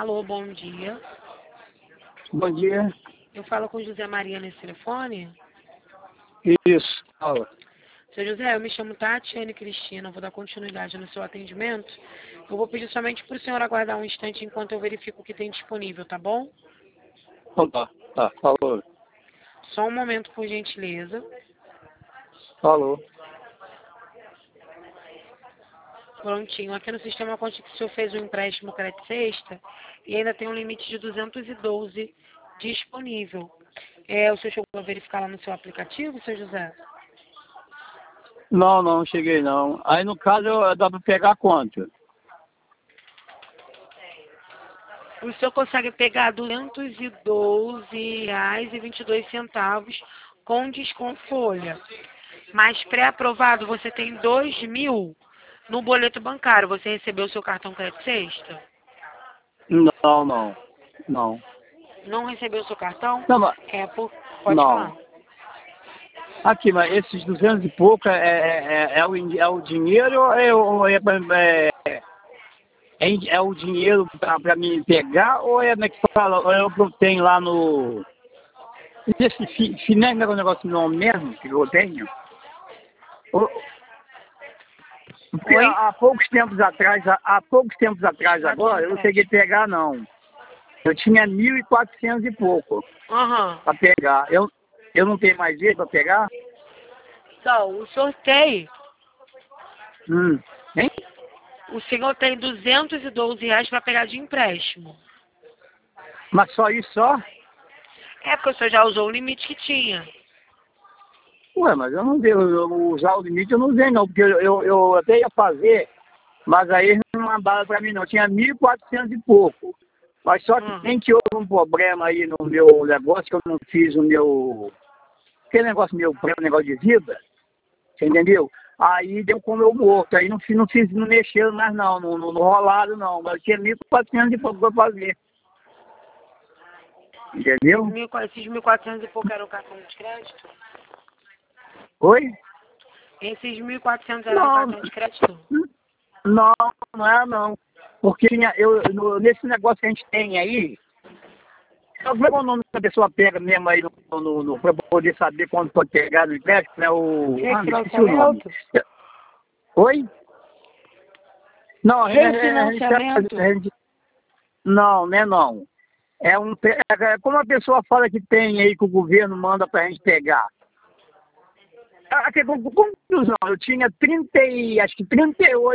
Alô, bom dia. Bom dia. Eu falo com José Maria nesse telefone. Isso, fala. Seu José, eu me chamo Tatiane Cristina, vou dar continuidade no seu atendimento. Eu vou pedir somente para o senhor aguardar um instante enquanto eu verifico o que tem disponível, tá bom? Então tá, falou. Só um momento, por gentileza. Falou. Prontinho. Aqui no sistema consta que o senhor fez um empréstimo crédito sexta e ainda tem um limite de 212 disponível. O senhor chegou a verificar lá no seu aplicativo, seu José? Não cheguei não. Aí no caso dá pra pegar quanto? O senhor consegue pegar R$ 212,22 com desconto folha. Mas pré-aprovado você tem 2.000 no boleto bancário. Você recebeu o seu cartão crédito sexta? Não. Não recebeu o seu cartão? Não, mas, Pode falar. Aqui, mas esses 200 e pouco é o dinheiro é o dinheiro pra mim pegar ou é como é que fala? Ou é o que eu tenho lá no... Esse finé não é um negócio não mesmo que eu tenho? Porque Oi? há poucos tempos atrás agora, eu não cheguei a pegar não. Eu tinha 1.400 e pouco Aham. para pegar. Eu não tenho mais jeito para pegar? Então, o senhor tem. Hein? O senhor tem R$ 212 para pegar de empréstimo. Mas só isso só? É porque o senhor já usou o limite que tinha. Ué, mas eu não devo usar o limite, eu não usei não, porque eu até ia fazer, mas aí eles não mandaram para mim não. Eu tinha 1.400 e pouco. Mas só que tem que houve um problema aí no meu negócio, que eu não fiz o meu... Aquele negócio negócio de vida, você entendeu? Aí deu como eu morto, aí não mexeram mais não rolaram não, mas eu tinha 1.400 e pouco para fazer. Entendeu? Esses 1.400 e pouco era o cartão de crédito? Oi? Esses 1.400 eram o cartão de crédito? Não é não. Porque nesse negócio que a gente tem aí, como é o nome que a pessoa pega mesmo aí para poder saber quando pode pegar no empréstimo, né? Esqueci o nome. Oi? Não, Refinanciamento? Não. É como a pessoa fala que tem aí que o governo manda pra gente pegar. Conclusão, eu tinha acho que 38